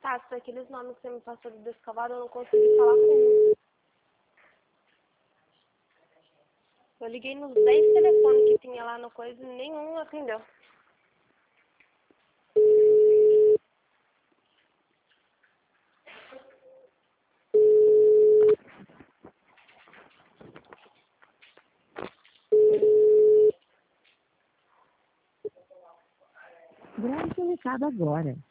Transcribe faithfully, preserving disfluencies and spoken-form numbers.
contatos, aqueles nomes que você me passou do escovado, eu não consegui falar com um. Eu liguei nos dez telefones que tinha lá no coisa e nenhum atendeu. Grave seu recado agora.